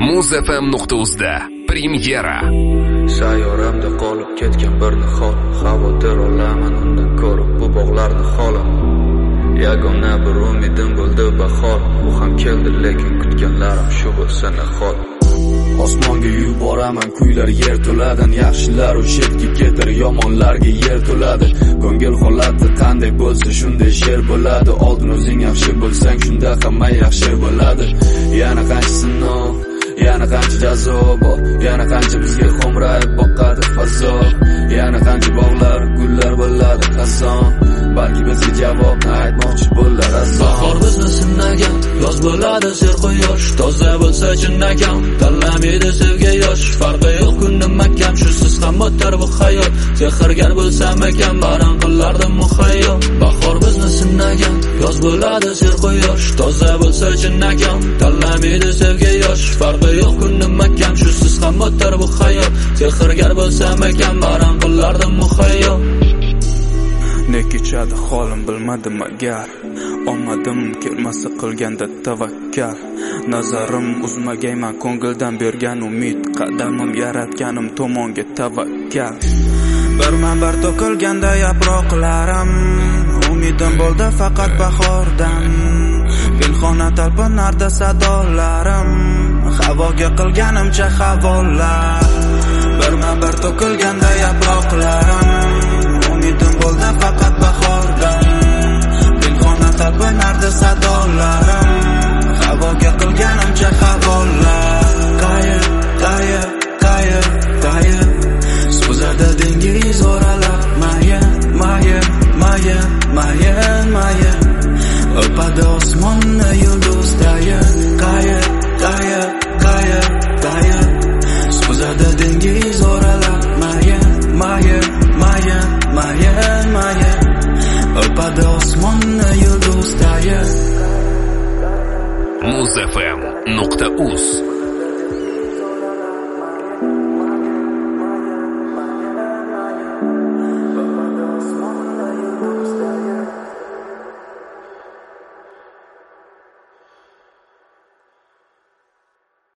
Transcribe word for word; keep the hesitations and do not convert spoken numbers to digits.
muzfm nuqta uzda premyera. Sayyoramda qolib ketgan bir nihol, xavotir olaman undan ko'rib bu bog'larni holim. Yagona bir umidim bo'ldi bahor, u ham keldi lekin kutganlarim shu bo'lsa nahol. Osmonga yuboraman kuylar yer to'ladan, yaxshilar o'shetga ketar, yomonlarga yer to'ladi. Ko'ngil holati qanday bo'lsa shunday she'r bo'ladi. Oldin o'zing yaxshi bo'lsang shunda hamma yaxshi bo'ladi. Yana qancha sinov, yana qancha jazo bor, yana qancha bizga xo'mrayib boqadi fazo. Yana qancha bog'lar, gullar bo'ladi qason, balki bizga javobni aytmoqchi bo'lar ason. Bahor bizni sinagan, yoz bo'ladi ser quyosh, toza bo'lsa chinakam, tanlamaydi sevgi yosh. Farqi yo'q kundim makam, shusiz ham o'tar bu hayot. Sehrgar bo'lsam ekan, baran qilardim muhayyo. Bahor bizni sinagan, yoz bo'ladi ser quyosh, toza bo'lsa chinakam, tanlamaydi sevgi yosh. Farqi yo'q kundim makam, shusiz ham o'tar bu hayot. Sehrgar bo'lsam ekan, baran qilardim muhayyo. Ne kechadi holim bilmadim agar, omadim kelmasa qilganda tavakkal. Nazarim uzmagayman ko'ngildan bergan umid, qadamim yaratganim tomonga tavakkal. Birman bir to'kilganda yaproqlarim, umidim bo'ldi faqat bahordan. Pinhona talpinardi sadolarim, havoga qilganimcha havolar. Birman bir to'kilganda yaproqlarim, umidim bo'ldi faqat bahordan. Pinhona talpinardi sadolarim, havoga qilganimcha havolar. Qayir, qayir, qayir, qayir, suzadi dengiz o'ralab, mayin, mayin, mayin, mayin, mayin, o'padi osmonni yulduz tayin. Qayir, qayir, qayir, qayir, suzadi dengiz o'ralab, mayin, mayin, mayin, mayin, mayin, o'padi osmonni yulduz tayin. muzfm nuqta uz